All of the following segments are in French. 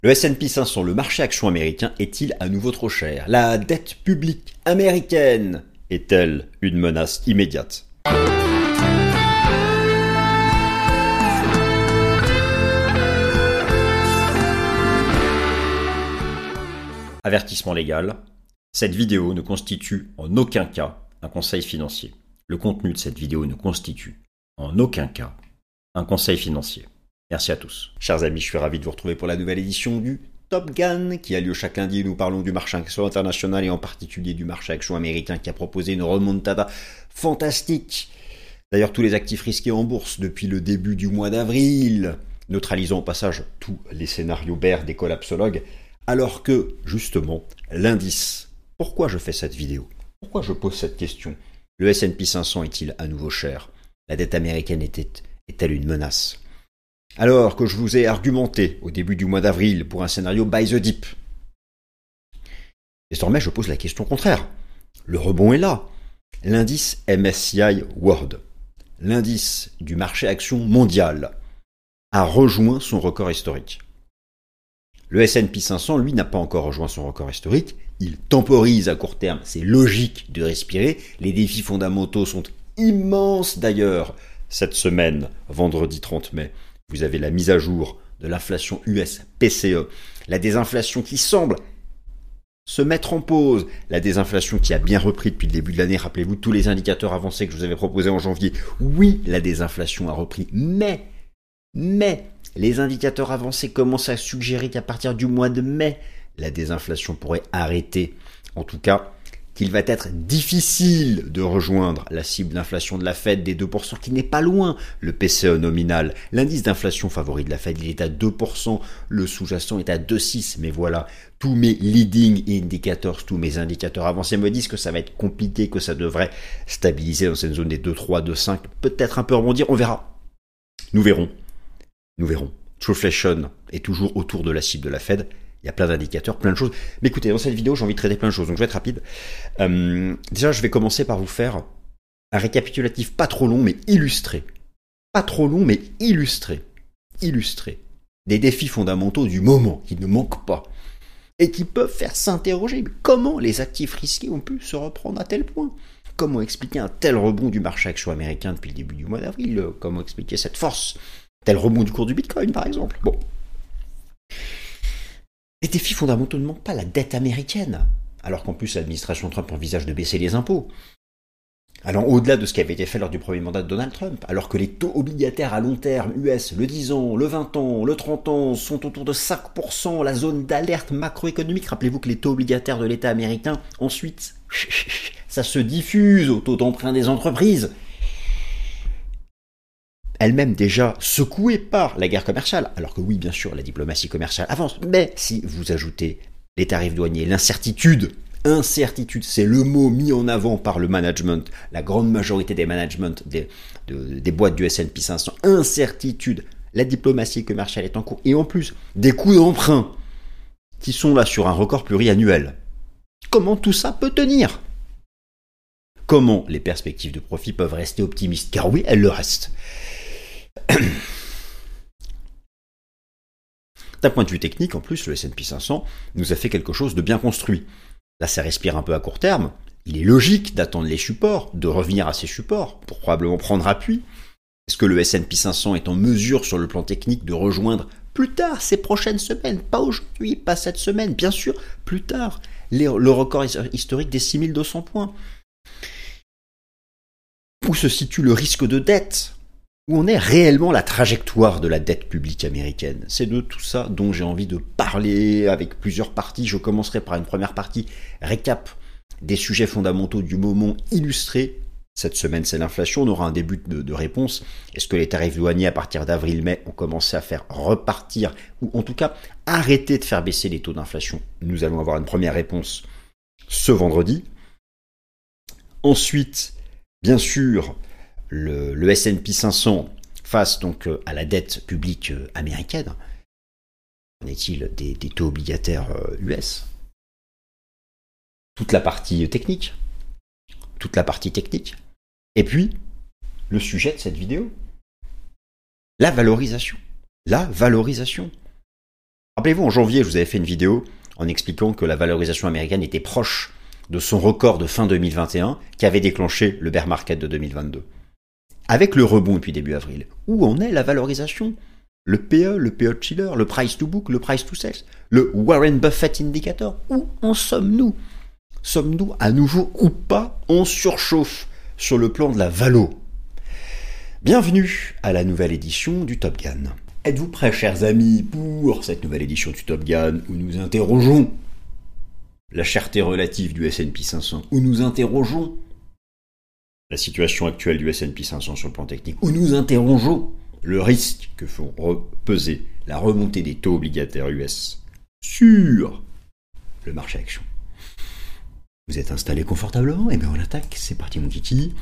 Le S&P 500, le marché action américain, est-il à nouveau trop cher? La dette publique américaine est-elle une menace immédiate? Avertissement légal, cette vidéo ne constitue en aucun cas un conseil financier. Le contenu de cette vidéo ne constitue en aucun cas un conseil financier. Merci à tous. Chers amis, je suis ravi de vous retrouver pour la nouvelle édition du Top Gun qui a lieu chaque lundi. Nous parlons du marché action international et en particulier du marché action américain qui a proposé une remontada fantastique. D'ailleurs, tous les actifs risqués en bourse depuis le début du mois d'avril, neutralisant au passage tous les scénarios bears des collapsologues, alors que, justement, l'indice... Pourquoi je fais cette vidéo? Pourquoi je pose cette question? Le S&P 500 est-il à nouveau cher? La dette américaine est-elle une menace? Alors que je vous ai argumenté au début du mois d'avril pour un scénario buy the dip, désormais je pose la question contraire. Le rebond est là. L'indice MSCI World, l'indice du marché action mondial, a rejoint son record historique. Le S&P 500, lui, n'a pas encore rejoint son record historique. Il temporise à court terme. C'est logique de respirer. Les défis fondamentaux sont immenses d'ailleurs. Cette semaine, vendredi 30 mai, vous avez la mise à jour de l'inflation US PCE. La désinflation qui semble se mettre en pause. La désinflation qui a bien repris depuis le début de l'année. Rappelez-vous tous les indicateurs avancés que je vous avais proposés en janvier. Oui, la désinflation a repris. Mais, les indicateurs avancés commencent à suggérer qu'à partir du mois de mai, la désinflation pourrait arrêter. En tout cas, qu'il va être difficile de rejoindre la cible d'inflation de la Fed des 2%, qui n'est pas loin, le PCE nominal. L'indice d'inflation favori de la Fed, il est à 2%, le sous-jacent est à 2,6%. Mais voilà, tous mes leading indicators, tous mes indicateurs avancés me disent que ça va être compliqué, que ça devrait stabiliser dans cette zone des 2,3, 2,5, peut-être un peu rebondir, on verra. Nous verrons. Trueflation est toujours autour de la cible de la Fed. Il y a plein d'indicateurs, plein de choses. Mais écoutez, dans cette vidéo, j'ai envie de traiter plein de choses, donc je vais être rapide. Déjà, je vais commencer par vous faire un récapitulatif pas trop long, mais illustré. Pas trop long, mais illustré. Des défis fondamentaux du moment qui ne manquent pas et qui peuvent faire s'interroger. Comment les actifs risqués ont pu se reprendre à tel point? Comment expliquer un tel rebond du marché action américain depuis le début du mois d'avril? Comment expliquer cette force? Tel rebond du cours du Bitcoin, par exemple. Bon. Les défis fondamentaux ne manquent pas, la dette américaine, alors qu'en plus l'administration Trump envisage de baisser les impôts. Alors au-delà de ce qui avait été fait lors du premier mandat de Donald Trump, alors que les taux obligataires à long terme US, le 10 ans, le 20 ans, le 30 ans sont autour de 5%, la zone d'alerte macroéconomique, rappelez-vous que les taux obligataires de l'État américain, ensuite, ça se diffuse au taux d'emprunt des entreprises. Elle-même déjà secouée par la guerre commerciale, alors que oui, bien sûr, la diplomatie commerciale avance, mais si vous ajoutez les tarifs douaniers, l'incertitude, c'est le mot mis en avant par le management, la grande majorité des managements des boîtes du S&P 500, incertitude, la diplomatie commerciale est en cours, et en plus, des coûts d'emprunt qui sont là sur un record pluriannuel. Comment tout ça peut tenir? Comment les perspectives de profit peuvent rester optimistes? Car oui, elles le restent. D'un point de vue technique, en plus, le S&P 500 nous a fait quelque chose de bien construit. Là, ça respire un peu à court terme. Il est logique d'attendre les supports, de revenir à ces supports pour probablement prendre appui. Est-ce que le S&P 500 est en mesure, sur le plan technique, de rejoindre plus tard, ces prochaines semaines? Pas aujourd'hui, pas cette semaine, bien sûr, plus tard, le record historique des 6200 points. Où se situe le risque de dette? Où en est réellement la trajectoire de la dette publique américaine? C'est de tout ça dont j'ai envie de parler avec plusieurs parties. Je commencerai par une première partie récap des sujets fondamentaux du moment illustrés. Cette semaine, c'est l'inflation. On aura un début de réponse. Est-ce que les tarifs douaniers à partir d'avril-mai ont commencé à faire repartir ou en tout cas arrêter de faire baisser les taux d'inflation? Nous allons avoir une première réponse ce vendredi. Ensuite, bien sûr, le S&P 500 face donc à la dette publique américaine. Qu'en est-il des taux obligataires US? Toute la partie technique. Et puis, le sujet de cette vidéo, la valorisation. Rappelez-vous, en janvier, je vous avais fait une vidéo en expliquant que la valorisation américaine était proche de son record de fin 2021 qui avait déclenché le bear market de 2022. Avec le rebond depuis début avril, où en est la valorisation? Le PE, le PE Chiller, le price to book, le price to sales, le Warren Buffett Indicator, où en sommes-nous? Sommes-nous à nouveau ou pas en surchauffe sur le plan de la valo? Bienvenue à la nouvelle édition du Top Gun. Êtes-vous prêts, chers amis, pour cette nouvelle édition du Top Gun où nous interrogeons la cherté relative du S&P 500, où nous interrogeons la situation actuelle du S&P 500 sur le plan technique, où nous interrogeons le risque que font peser la remontée des taux obligataires US sur le marché action. Vous êtes installés confortablement? Eh bien on attaque, c'est parti mon kiki.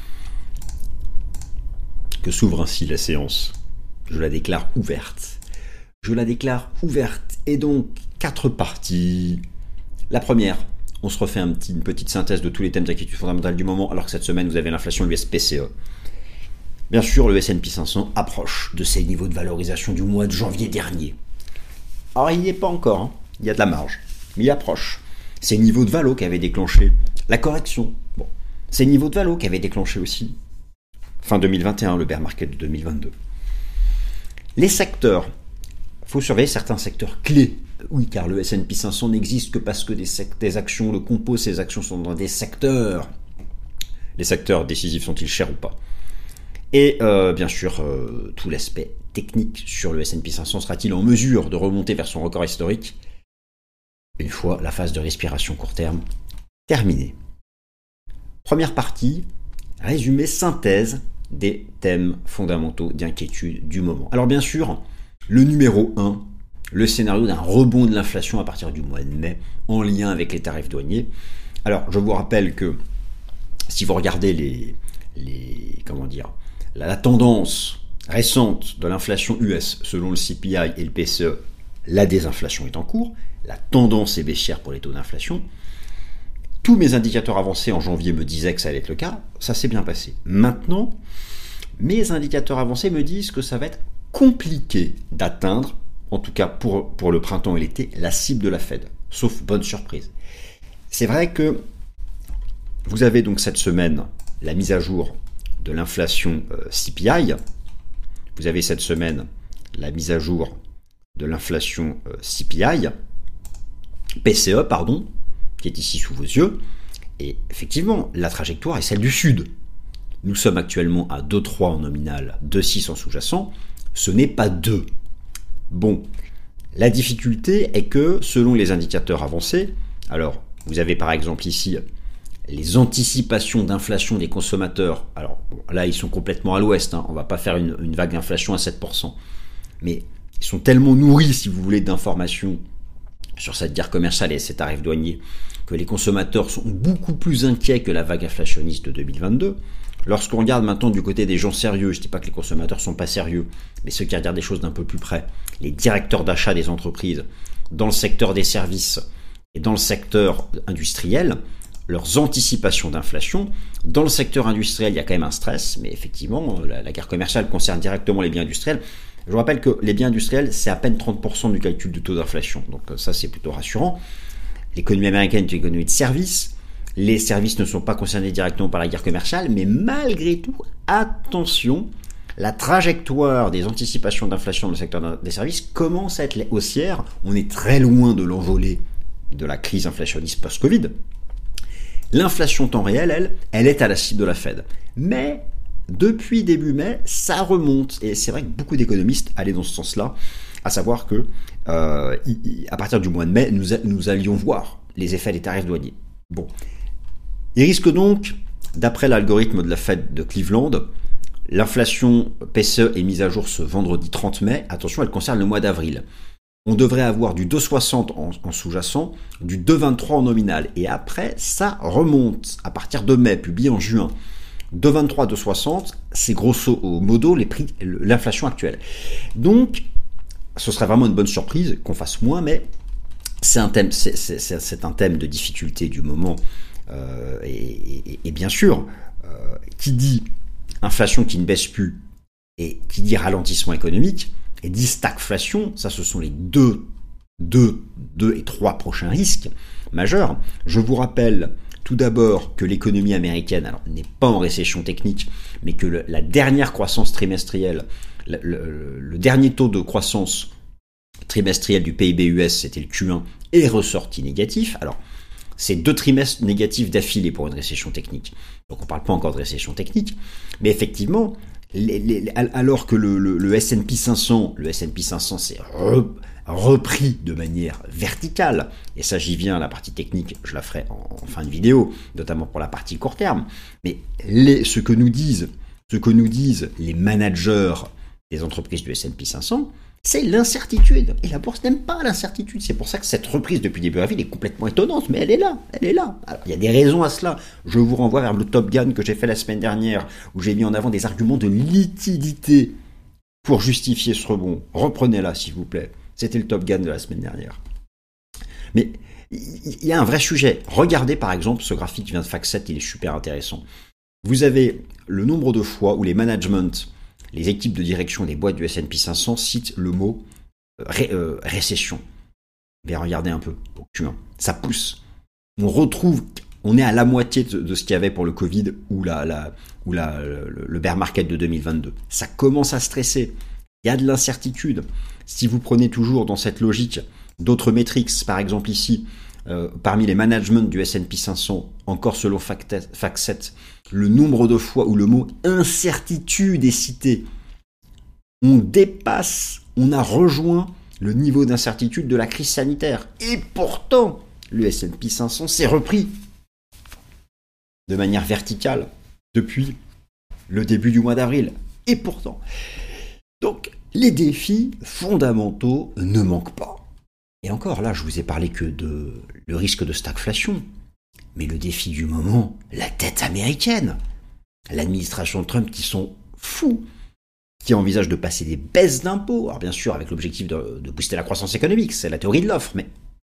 Que s'ouvre ainsi la séance? Je la déclare ouverte. Je la déclare ouverte. Et donc, 4 parties. La première, on se refait une petite synthèse de tous les thèmes d'inquiétude fondamentale du moment, alors que cette semaine, vous avez l'inflation US PCE. Bien sûr, le S&P 500 approche de ses niveaux de valorisation du mois de janvier dernier. Alors, il n'y est pas encore, hein. Il y a de la marge, mais il approche. Ces niveaux de valo qui avaient déclenché la correction. Bon, ces niveaux de valo qui avaient déclenché aussi fin 2021, le bear market de 2022. Les secteurs, il faut surveiller certains secteurs clés. Oui, car le S&P 500 n'existe que parce que des actions le composent, ces actions sont dans des secteurs. Les secteurs décisifs sont-ils chers ou pas? Et bien sûr, tout l'aspect technique sur le S&P 500 sera-t-il en mesure de remonter vers son record historique une fois la phase de respiration court terme terminée. Première partie, résumé, synthèse des thèmes fondamentaux d'inquiétude du moment. Alors bien sûr, le numéro 1, le scénario d'un rebond de l'inflation à partir du mois de mai en lien avec les tarifs douaniers. Alors je vous rappelle que si vous regardez la tendance récente de l'inflation US selon le CPI et le PCE, la désinflation est en cours, la tendance est baissière pour les taux d'inflation. Tous mes indicateurs avancés en janvier me disaient que ça allait être le cas, ça s'est bien passé. Maintenant, mes indicateurs avancés me disent que ça va être compliqué d'atteindre, en tout cas pour le printemps et l'été, la cible de la Fed, sauf bonne surprise. C'est vrai que vous avez donc cette semaine la mise à jour de l'inflation CPI, vous avez cette semaine la mise à jour de l'inflation PCE, qui est ici sous vos yeux, et effectivement, la trajectoire est celle du Sud. Nous sommes actuellement à 2,3 en nominal, 2,6 en sous-jacent, ce n'est pas 2. Bon, la difficulté est que, selon les indicateurs avancés, alors, vous avez par exemple ici les anticipations d'inflation des consommateurs, alors bon, là ils sont complètement à l'ouest, on ne va pas faire une vague d'inflation à 7%, mais ils sont tellement nourris, si vous voulez, d'informations sur cette guerre commerciale et ces tarifs douaniers, que les consommateurs sont beaucoup plus inquiets que la vague inflationniste de 2022. Lorsqu'on regarde maintenant du côté des gens sérieux, je ne dis pas que les consommateurs ne sont pas sérieux, mais ceux qui regardent des choses d'un peu plus près, les directeurs d'achat des entreprises, dans le secteur des services et dans le secteur industriel, leurs anticipations d'inflation. Dans le secteur industriel, il y a quand même un stress, mais effectivement, la guerre commerciale concerne directement les biens industriels. Je vous rappelle que les biens industriels, c'est à peine 30% du calcul du taux d'inflation. Donc ça, c'est plutôt rassurant. L'économie américaine est une économie de services. Les services ne sont pas concernés directement par la guerre commerciale, mais malgré tout, attention, la trajectoire des anticipations d'inflation dans le secteur des services commence à être haussière. On est très loin de l'envolée de la crise inflationniste post-Covid. L'inflation temps réel, elle est à la cible de la Fed. Mais depuis début mai, ça remonte. Et c'est vrai que beaucoup d'économistes allaient dans ce sens-là, à savoir que à partir du mois de mai, nous allions voir les effets des tarifs douaniers. Bon. Il risque donc, d'après l'algorithme de la Fed de Cleveland, l'inflation PCE est mise à jour ce vendredi 30 mai. Attention, elle concerne le mois d'avril. On devrait avoir du 2,60 en sous-jacent, du 2,23 en nominal. Et après, ça remonte à partir de mai, publié en juin. 2,23, 2,60, c'est grosso modo l'inflation actuelle. Donc, ce serait vraiment une bonne surprise qu'on fasse moins, mais c'est un thème de difficulté du moment. Et bien sûr, qui dit inflation qui ne baisse plus et qui dit ralentissement économique, et dit stagflation, ça ce sont les deux deux et trois prochains risques majeurs. Je vous rappelle tout d'abord que l'économie américaine n'est pas en récession technique, mais que la dernière croissance trimestrielle, le dernier taux de croissance trimestriel du PIB US, c'était le Q1, est ressorti négatif. Alors, c'est 2 trimestres négatifs d'affilée pour une récession technique. Donc on ne parle pas encore de récession technique, mais effectivement, alors que le S&P 500, s'est repris de manière verticale, et ça j'y viens, la partie technique, je la ferai en fin de vidéo, notamment pour la partie court terme, mais ce que nous disent les managers des entreprises du S&P 500, c'est l'incertitude. Et la bourse n'aime pas l'incertitude. C'est pour ça que cette reprise depuis début avril est complètement étonnante, mais elle est là. Alors, il y a des raisons à cela. Je vous renvoie vers le Top Gun que j'ai fait la semaine dernière, où j'ai mis en avant des arguments de liquidité pour justifier ce rebond. Reprenez-la, s'il vous plaît. C'était le Top Gun de la semaine dernière. Mais il y a un vrai sujet. Regardez par exemple ce graphique qui vient de FactSet, il est super intéressant. Vous avez le nombre de fois où les équipes de direction des boîtes du S&P 500 citent le mot récession. Mais regardez un peu, au Q1, ça pousse. On est à la moitié de ce qu'il y avait pour le Covid ou le bear market de 2022. Ça commence à stresser. Il y a de l'incertitude. Si vous prenez toujours dans cette logique d'autres métriques, par exemple ici, parmi les managements du S&P 500, encore selon FactSet, le nombre de fois où le mot incertitude est cité, on a rejoint le niveau d'incertitude de la crise sanitaire. Et pourtant, le S&P 500 s'est repris de manière verticale depuis le début du mois d'avril. Et pourtant. Donc, les défis fondamentaux ne manquent pas. Et encore, là, je vous ai parlé que de le risque de stagflation. Mais le défi du moment, la dette américaine. L'administration de Trump qui sont fous, qui envisagent de passer des baisses d'impôts. Alors bien sûr, avec l'objectif de booster la croissance économique, c'est la théorie de l'offre, mais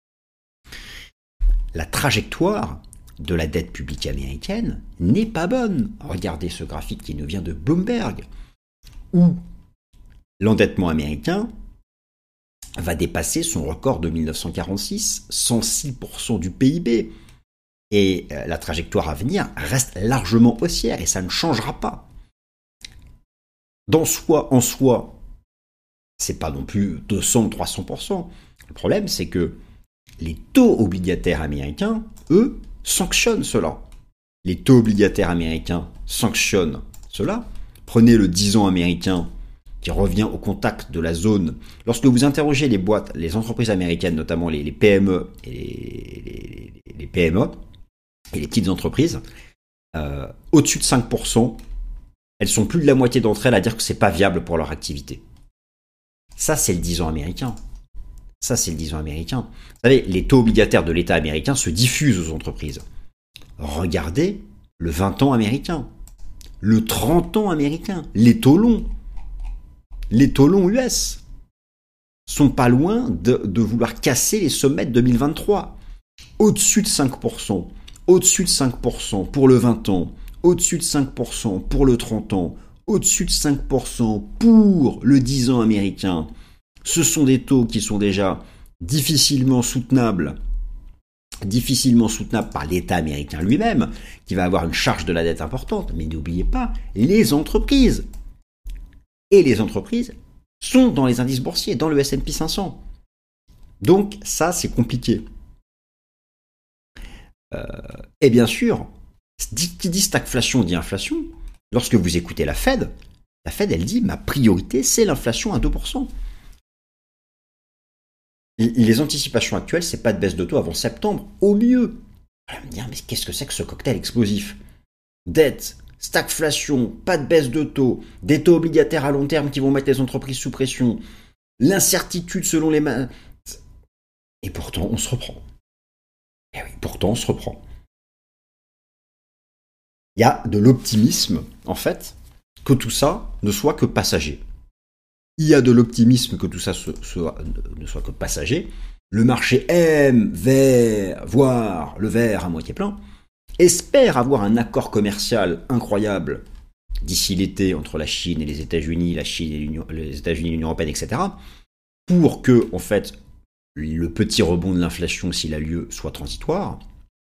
la trajectoire de la dette publique américaine n'est pas bonne. Regardez ce graphique qui nous vient de Bloomberg, où l'endettement américain va dépasser son record de 1946, 106% du PIB. Et la trajectoire à venir reste largement haussière et ça ne changera pas. En soi, c'est pas non plus 200 ou 300%. Le problème, c'est que les taux obligataires américains, eux, sanctionnent cela. Les taux obligataires américains sanctionnent cela. Prenez le 10 ans américain qui revient au contact de la zone. Lorsque vous interrogez les entreprises américaines, notamment les PME et les PME et les petites entreprises, au-dessus de 5%, elles sont plus de la moitié d'entre elles à dire que c'est pas viable pour leur activité. Ça, c'est le 10 ans américain. Vous savez, les taux obligataires de l'État américain se diffusent aux entreprises. Regardez le 20 ans américain, le 30 ans américain, les taux longs US sont pas loin de vouloir casser les sommets de 2023. Au-dessus de 5%, pour le 20 ans, au-dessus de 5% pour le 30 ans, au-dessus de 5% pour le 10 ans américain. Ce sont des taux qui sont déjà difficilement soutenables par l'État américain lui-même, qui va avoir une charge de la dette importante. Mais n'oubliez pas, les entreprises. Et les entreprises sont dans les indices boursiers, dans le S&P 500. Donc ça, c'est compliqué. Et bien sûr, qui dit stagflation dit inflation. Lorsque vous écoutez la Fed, elle dit ma priorité, c'est l'inflation à 2%. Les anticipations actuelles, c'est pas de baisse de taux avant septembre, au mieux. On va me dire, mais qu'est-ce que c'est que ce cocktail explosif? Dette, stagflation, pas de baisse de taux, des taux obligataires à long terme qui vont mettre les entreprises sous pression, l'incertitude selon les... Et pourtant, on se reprend. Il y a de l'optimisme, en fait, que tout ça ne soit que passager. Il y a de l'optimisme que tout ça ne soit que passager. Le marché aime voir le verre à moitié plein, espère avoir un accord commercial incroyable d'ici l'été entre la Chine et les États-Unis, les États-Unis et l'Union européenne, etc., pour que, en fait, le petit rebond de l'inflation, s'il a lieu, soit transitoire,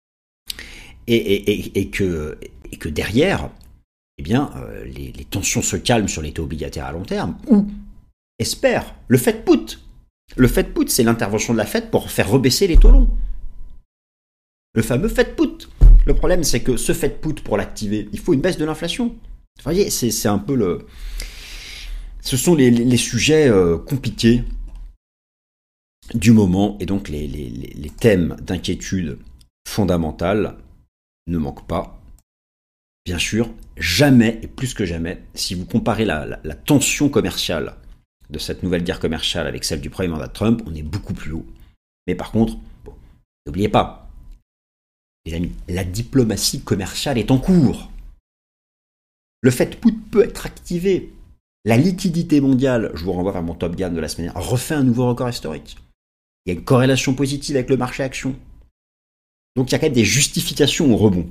et que derrière, eh bien, les tensions se calment sur les taux obligataires à long terme, ou espère le Fed put. Le Fed put, c'est l'intervention de la Fed pour faire rebaisser les taux longs. Le fameux Fed put. Le problème, c'est que ce Fed put, pour l'activer, il faut une baisse de l'inflation. Vous voyez, c'est un peu le... Ce sont les sujets compliqués du moment, et donc les thèmes d'inquiétude fondamentale ne manquent pas. Bien sûr, jamais, et plus que jamais, si vous comparez la tension commerciale de cette nouvelle guerre commerciale avec celle du premier mandat de Trump, on est beaucoup plus haut. Mais par contre, bon, n'oubliez pas, les amis, la diplomatie commerciale est en cours. Le Fed put peut être activé. La liquidité mondiale, je vous renvoie vers mon Top Gun de la semaine dernière, refait un nouveau record historique. Il y a une corrélation positive avec le marché action. Donc il y a quand même des justifications au rebond.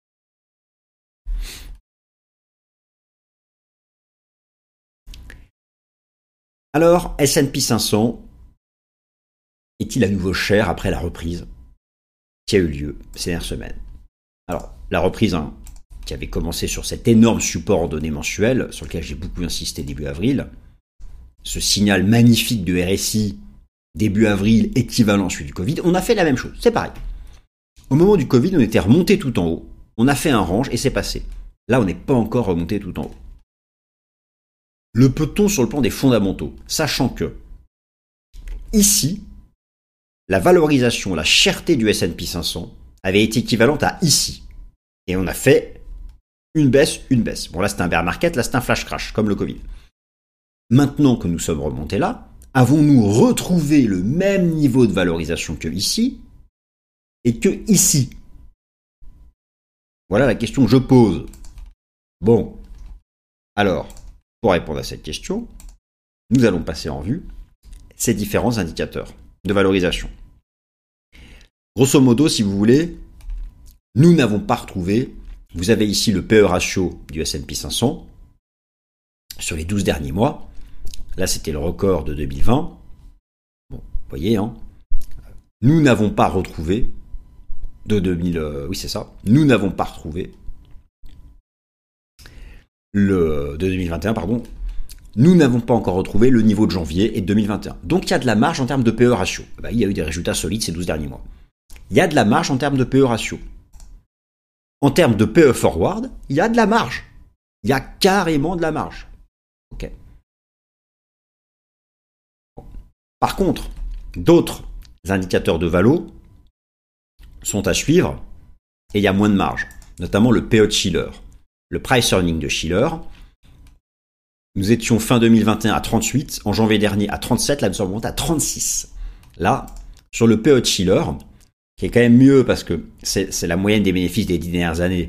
Alors, S&P 500 est-il à nouveau cher après la reprise qui a eu lieu ces dernières semaines? Alors, la reprise qui avait commencé sur cet énorme support en données mensuelles, sur lequel j'ai beaucoup insisté début avril, ce signal magnifique de RSI début avril équivalent à celui du Covid, on a fait la même chose, c'est pareil. Au moment du Covid, on était remonté tout en haut, on a fait un range et c'est passé. Là, on n'est pas encore remonté tout en haut. Le peut-on sur le plan des fondamentaux, sachant que ici, la valorisation, la cherté du S&P 500 avait été équivalente à ici. Et on a fait une baisse, une baisse. Bon là c'est un bear market, là c'est un flash crash, comme le Covid. Maintenant que nous sommes remontés là, avons-nous retrouvé le même niveau de valorisation que ici et que ici? Voilà la question que je pose. Bon, alors, pour répondre à cette question, nous allons passer en vue ces différents indicateurs de valorisation. Grosso modo, si vous voulez, nous n'avons pas retrouvé, vous avez ici le PE ratio du S&P 500 sur les 12 derniers mois. Là, c'était le record de 2020. Bon, vous voyez, hein, nous n'avons pas retrouvé de 2000, oui c'est ça, nous n'avons pas retrouvé de 2021, pardon, nous n'avons pas encore retrouvé le niveau de janvier et de 2021. Donc il y a de la marge en termes de PE ratio. Ben, il y a eu des résultats solides ces 12 derniers mois. Il y a de la marge en termes de PE ratio. En termes de PE forward, il y a de la marge. Il y a carrément de la marge. Ok. Par contre, d'autres indicateurs de valo sont à suivre et il y a moins de marge, notamment le PE de Shiller. Le price earning de Shiller, nous étions fin 2021 à 38, en janvier dernier à 37, là nous sommes montés à 36. Là, sur le PE de Shiller, qui est quand même mieux parce que c'est la moyenne des bénéfices des 10 dernières années,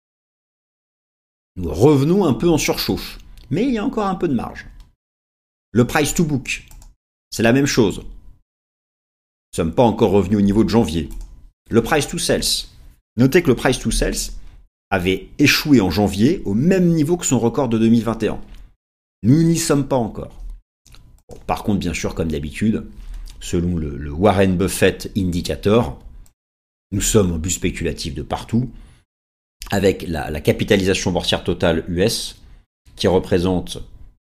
nous revenons un peu en surchauffe, mais il y a encore un peu de marge. Le price to book, c'est la même chose. Nous ne sommes pas encore revenus au niveau de janvier. Le price to sales, notez que le price to sales avait échoué en janvier au même niveau que son record de 2021. Nous n'y sommes pas encore. Bon, par contre, bien sûr, comme d'habitude, selon le Warren Buffett Indicator, nous sommes en but spéculatif de partout, avec la capitalisation boursière totale US, qui représente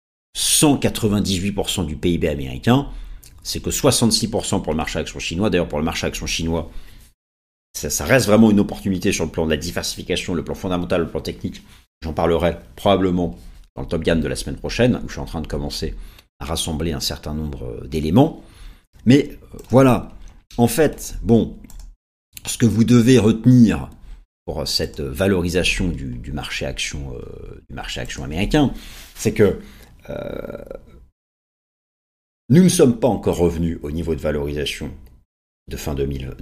198% du PIB américain, c'est que 66% pour le marché action chinois. D'ailleurs, pour le marché action chinois, ça reste vraiment une opportunité sur le plan de la diversification, le plan fondamental, le plan technique. J'en parlerai probablement dans le Top Gun de la semaine prochaine, où je suis en train de commencer à rassembler un certain nombre d'éléments. Mais voilà, en fait, bon, ce que vous devez retenir pour cette valorisation du marché action américain, c'est que nous ne sommes pas encore revenus au niveau de valorisation de fin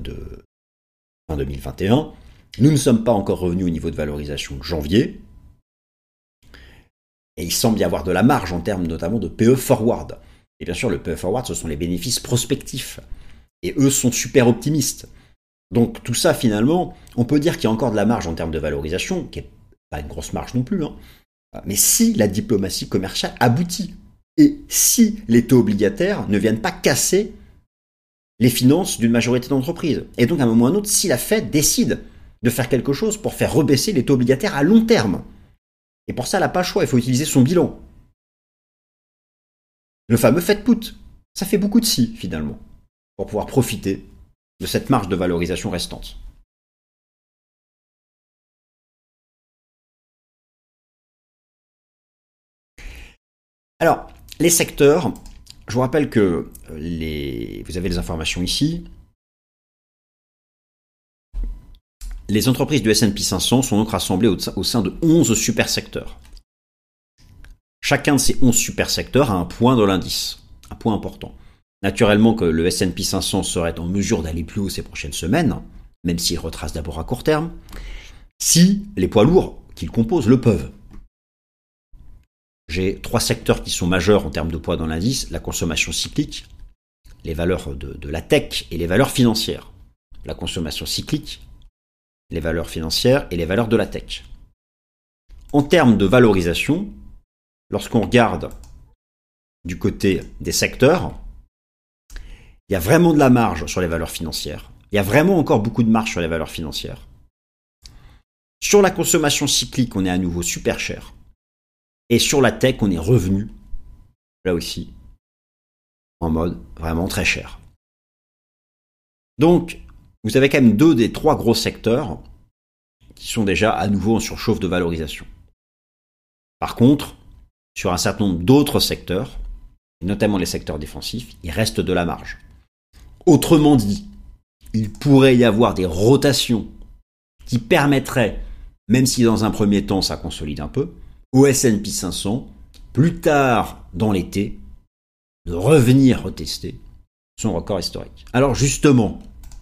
2021. Nous ne sommes pas encore revenus au niveau de valorisation de janvier. Et il semble y avoir de la marge en termes notamment de PE forward. Et bien sûr, le PE forward, ce sont les bénéfices prospectifs. Et eux sont super optimistes. Donc tout ça, finalement, on peut dire qu'il y a encore de la marge en termes de valorisation, qui n'est pas une grosse marge non plus, hein. Mais si la diplomatie commerciale aboutit, et si les taux obligataires ne viennent pas casser les finances d'une majorité d'entreprises. Et donc, à un moment ou à un autre, si la Fed décide de faire quelque chose pour faire rebaisser les taux obligataires à long terme, et pour ça, elle n'a pas le choix, il faut utiliser son bilan. Le fameux Fed put, ça fait beaucoup de si, finalement, pour pouvoir profiter de cette marge de valorisation restante. Alors, les secteurs, je vous rappelle que vous avez les informations ici. Les entreprises du S&P 500 sont donc rassemblées au sein de 11 super secteurs. Chacun de ces 11 super secteurs a un point dans l'indice, un point important. Naturellement que le S&P 500 serait en mesure d'aller plus haut ces prochaines semaines, même s'il retrace d'abord à court terme, si les poids lourds qu'il compose le peuvent. J'ai 3 secteurs qui sont majeurs en termes de poids dans l'indice, la consommation cyclique, les valeurs de la tech et les valeurs financières. La consommation cyclique, les valeurs financières et les valeurs de la tech. En termes de valorisation, lorsqu'on regarde du côté des secteurs, il y a vraiment de la marge sur les valeurs financières. Il y a vraiment encore beaucoup de marge sur les valeurs financières. Sur la consommation cyclique, on est à nouveau super cher. Et sur la tech, on est revenu, là aussi, en mode vraiment très cher. Donc, vous avez quand même 2 des 3 gros secteurs qui sont déjà à nouveau en surchauffe de valorisation. Par contre, sur un certain nombre d'autres secteurs, notamment les secteurs défensifs, il reste de la marge. Autrement dit, il pourrait y avoir des rotations qui permettraient, même si dans un premier temps ça consolide un peu, au S&P 500, plus tard dans l'été, de revenir retester son record historique. Alors justement,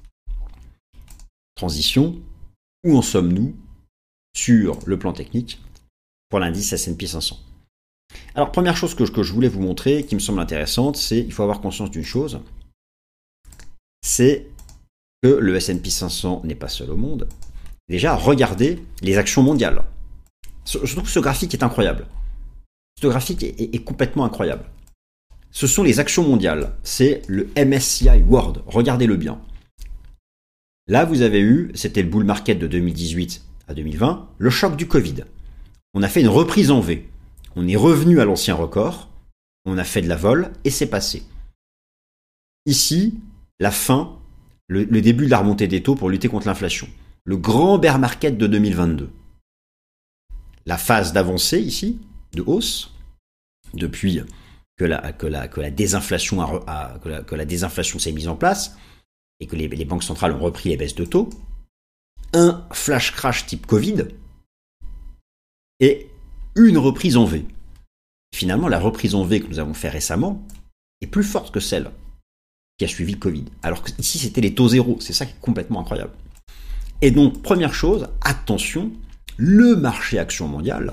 transition, où en sommes-nous sur le plan technique pour l'indice S&P 500 ? Alors première chose que je voulais vous montrer, qui me semble intéressante, c'est il faut avoir conscience d'une chose, c'est que le S&P 500 n'est pas seul au monde. Déjà, regardez les actions mondiales. Je trouve que ce graphique est incroyable. Ce graphique est complètement incroyable. Ce sont les actions mondiales. C'est le MSCI World. Regardez-le bien. Là, vous avez eu, c'était le bull market de 2018 à 2020, le choc du Covid. On a fait une reprise en V. On est revenu à l'ancien record. On a fait de la vol et c'est passé. Ici, la fin, le début de la remontée des taux pour lutter contre l'inflation. Le grand bear market de 2022. La phase d'avancée ici, de hausse, depuis que la désinflation s'est mise en place et que les banques centrales ont repris les baisses de taux, un flash crash type Covid et une reprise en V. Finalement, la reprise en V que nous avons fait récemment est plus forte que celle qui a suivi le Covid. Alors que ici, c'était les taux zéro. C'est ça qui est complètement incroyable. Et donc, première chose, attention, le marché action mondial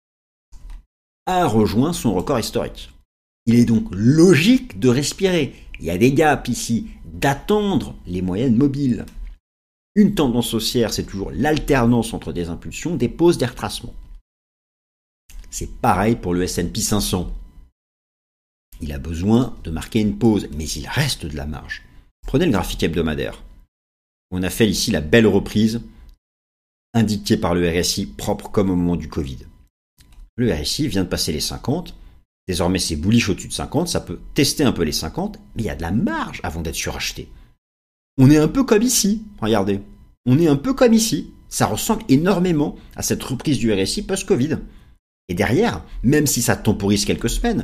a rejoint son record historique. Il est donc logique de respirer. Il y a des gaps ici, d'attendre les moyennes mobiles. Une tendance haussière, c'est toujours l'alternance entre des impulsions, des pauses, des retracements. C'est pareil pour le S&P 500. Il a besoin de marquer une pause, mais il reste de la marge. Prenez le graphique hebdomadaire. On a fait ici la belle reprise indiquée par le RSI, propre comme au moment du Covid. Le RSI vient de passer les 50. Désormais, c'est bullish au-dessus de 50. Ça peut tester un peu les 50, mais il y a de la marge avant d'être suracheté. On est un peu comme ici. Regardez. On est un peu comme ici. Ça ressemble énormément à cette reprise du RSI post-Covid. Et derrière, même si ça temporise quelques semaines,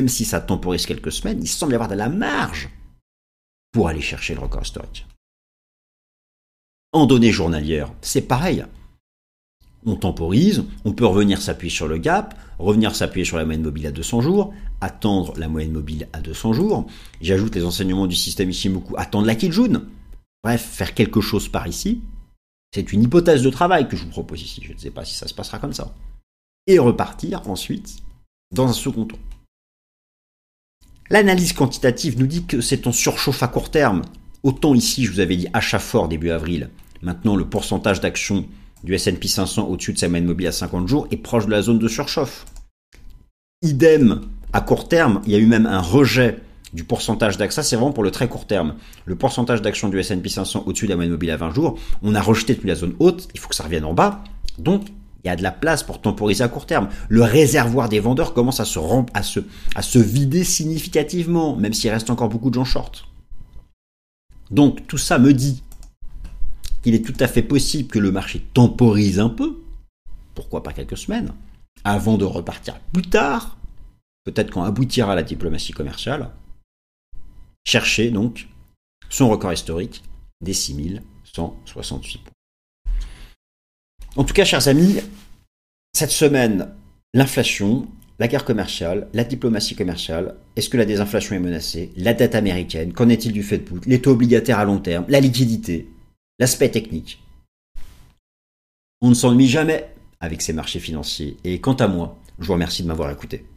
il semble y avoir de la marge pour aller chercher le record historique. En données journalières, c'est pareil. On temporise, on peut revenir s'appuyer sur le gap, revenir s'appuyer sur la moyenne mobile à 200 jours, attendre la moyenne mobile à 200 jours. J'ajoute les enseignements du système Ichimoku, attendre la Kijun. Bref, faire quelque chose par ici. C'est une hypothèse de travail que je vous propose ici. Je ne sais pas si ça se passera comme ça. Et repartir ensuite dans un second tour. L'analyse quantitative nous dit que c'est en surchauffe à court terme. Autant ici, je vous avais dit achat fort début avril. Maintenant, le pourcentage d'actions du S&P 500 au-dessus de sa moyenne mobile à 50 jours est proche de la zone de surchauffe. Idem, à court terme, il y a eu même un rejet du pourcentage d'actions. Ça, c'est vraiment pour le très court terme. Le pourcentage d'actions du S&P 500 au-dessus de la moyenne mobile à 20 jours, on a rejeté depuis la zone haute, il faut que ça revienne en bas. Donc, il y a de la place pour temporiser à court terme. Le réservoir des vendeurs commence à se vider significativement, même s'il reste encore beaucoup de gens short. Donc, tout ça me dit qu'il est tout à fait possible que le marché temporise un peu, pourquoi pas quelques semaines, avant de repartir plus tard, peut-être quand aboutira la diplomatie commerciale, chercher donc son record historique des 6168 points. En tout cas, chers amis, cette semaine, l'inflation, la guerre commerciale, la diplomatie commerciale, est-ce que la désinflation est menacée? La dette américaine, qu'en est-il du Fed put? Les taux obligataires à long terme, la liquidité, l'aspect technique. On ne s'ennuie jamais avec ces marchés financiers. Et quant à moi, je vous remercie de m'avoir écouté.